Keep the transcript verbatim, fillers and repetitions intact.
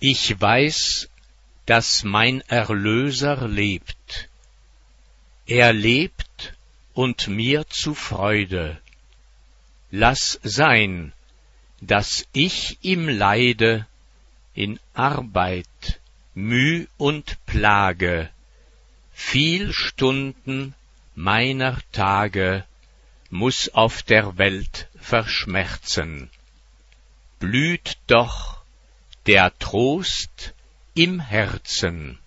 Ich weiß, dass mein Erlöser lebt. Er lebt und mir zu Freude. Lass sein, dass ich ihm leide, in Arbeit, Müh und Plage, viel Stunden meiner Tage muß auf der Welt verschmerzen. Blüht doch der Trost im Herzen.